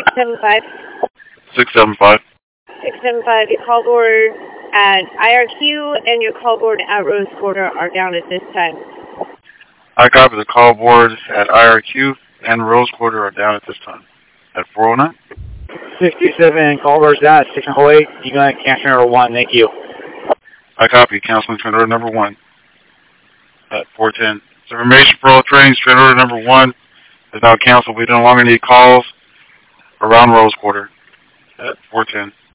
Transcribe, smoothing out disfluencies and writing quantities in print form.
675. 675. 675, your call board at IRQ and your call board at Rose Quarter are down at this time. I copy. The call board at IRQ and Rose Quarter are down at this time. At 409. 627, call board's down at 608. You got cancel number 1, thank you. I copy. Counseling train order number 1 at 410. So information for all trains, train order number 1 is now canceled. We no longer need calls around Rose Quarter at 410.